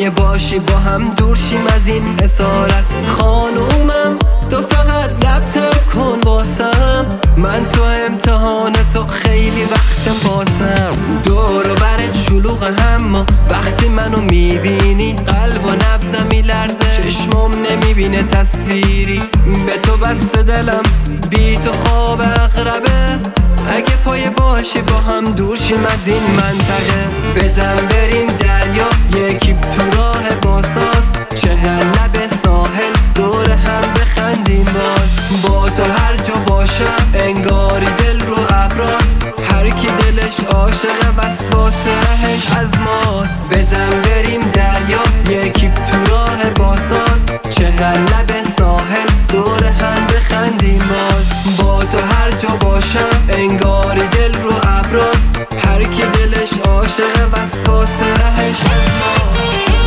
پای باشی با هم دور شیم از این اسارت. خانومم تو فقط لب تر کن واسم، من تو امتحان تو خیلی وقتم باسم. دور و برت شلوغ اما وقتی منو میبینی قلب و نبضم میلرزه، چشمم نمیبینه تصویری. به تو بسته دلم بی تو خواب اقربه، اگه پای باشی با هم دور شیم از این منطقه. بزن بریم دریا یکی تو راه باساز، چهل لب ساحل دور هم بخندیم باز. با تو هر جا باشم انگاری دل رو ابراز، هر کی دلش عاشق وسواسه رهش از ماست. بزن بریم دریا یکی تو راه باساز، چهل لب ساحل دور هم بخندیم باز. با تو هر جا باشم انگاری دل رو ابراز، هر کی دلش عاشق وسواسه رهش از ماست.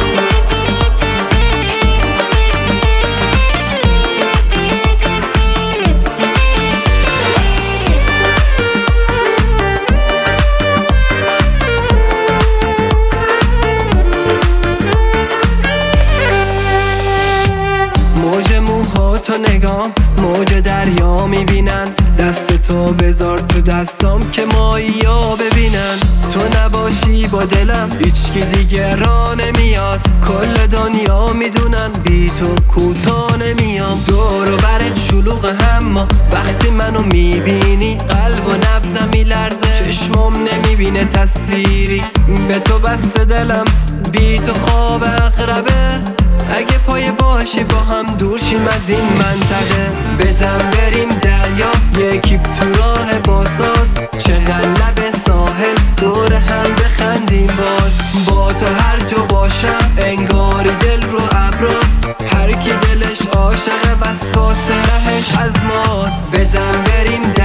موج موهاتو نگام موج دریا میبینن، دست تو بذار تو دستام که ماهیا ببینن. تو نباشی با دلم هیچکی دیگه راه نمیاد، کل دنیا میدونن بی تو کوتاه نمیام. دور و برت شلوغ اما وقتی منو میبینی قلب و نبضم میلرزه، چشمم نمیبینه تصویری. به تو بسته دلم بی تو خواب اقربه، اگه پای باشی با هم دور شیم از این منطقه. بزن بریم دریا یکی تو راه باساز، چهل لب ساحل دور هم بخندیم باز. با تو هر جا باشم انگاری دل رو ابراز، هر کی دلش عاشق وسواسه رهش از ماست. بزن بریم